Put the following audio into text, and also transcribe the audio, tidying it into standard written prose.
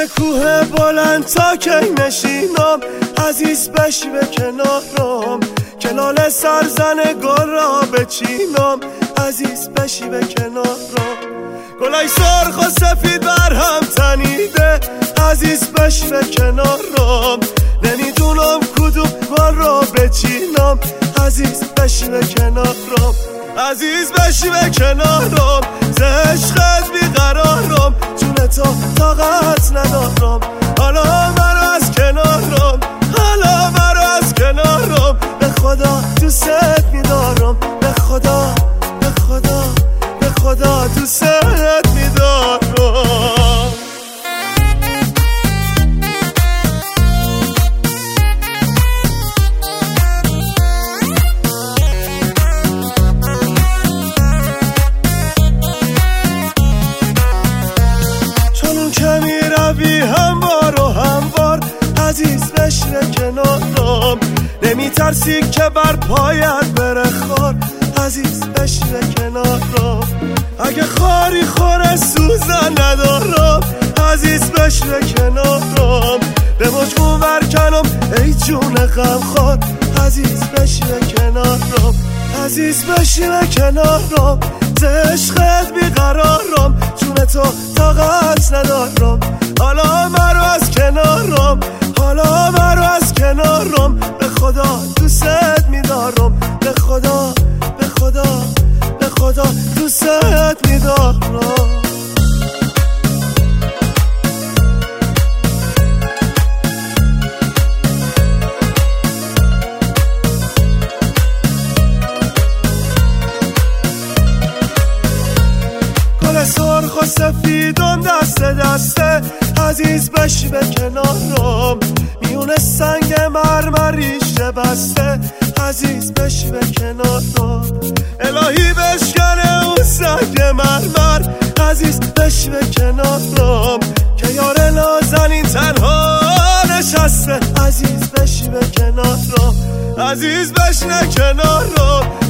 سر کوه بلند تا کی نشینم، عزیز بشی به کنارم، کنال سرزن گل را بچینم، عزیز بشی به کنارم. گلای سرخ و سفید بر هم تنیده، عزیز بشی به کنارم، نمیدونم کدوم گل را بچینم، عزیز بشی به کنارم، عزیز بشی به کنارم، ز عشقت بیقرارم، جون تو طاقت ندارم، حالا منو از کنارم، حالا منو از کنارم، به خدا دوست میدارم، به خدا به خدا به خدا دوست میدارم. هموار و هموار عزیز بشی کنارم، نمیترسی که بر پایت بره خار، عزیز بشی کنارم، اگه خاری خوره سوزن ندارم، عزیز بشی کنارم، به مجموع برکنم ای جون غمخوار، عزیز بشی کنارم، عزیز بشی کنارم، ز عشقت بیقرارم، جون تو طاقت ندارم، حالا مرو از کنارم، حالا مرو از کنارم، به خدا دوست میدارم، به خدا به خدا به خدا دوست میدارم. سرخ و سفیدم دست دسته، عزیز بشی به کنارم، میونه سنگ مرمریش بسته، عزیز بشی به کنارم، الهی بشکنه اون سنگ مرمر، عزیز بشی به کنارم، که یار نازنین تنها نشسته، عزیز بشی به کنارم، عزیز بشی کنارم،